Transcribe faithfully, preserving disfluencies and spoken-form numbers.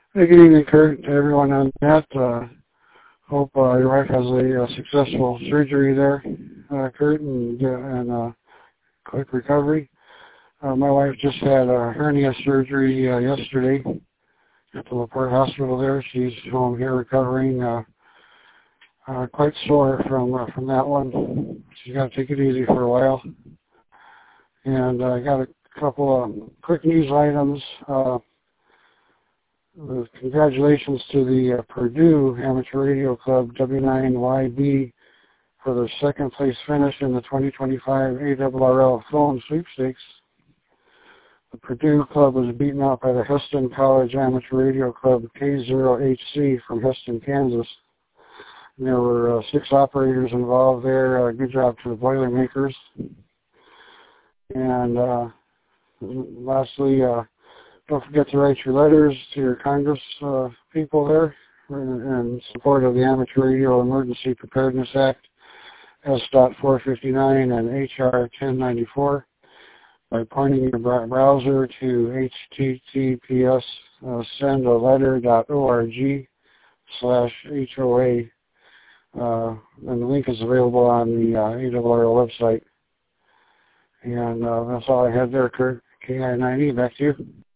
Hey, good evening, Kurt, to everyone on net. Uh, hope uh, your wife has a, uh successful surgery there, uh, Kurt, and, uh, and uh, quick recovery. Uh, my wife just had a hernia surgery uh, yesterday at the LaPorte Hospital there. She's home here recovering, uh, uh, quite sore from uh, from that one. She's got to take it easy for a while. And I uh, got a couple of quick news items. Uh, Uh, congratulations to the uh, Purdue Amateur Radio Club W nine Y B for their second place finish in the twenty twenty-five A R R L Phone Sweepstakes. The Purdue Club was beaten out by the Heston College Amateur Radio Club K zero H C from Heston, Kansas. And there were uh, six operators involved there. Uh, good job to the Boilermakers. And uh, lastly, uh, don't forget to write your letters to your Congress uh, people there in support of the Amateur Radio Emergency Preparedness Act, S four fifty-nine and H R ten ninety-four, by pointing your browser to https uh, sendaletter.org slash HOA. Uh, and the link is available on the uh, A R R L website. And uh, that's all I had there, Kurt. K I nine E, back to you.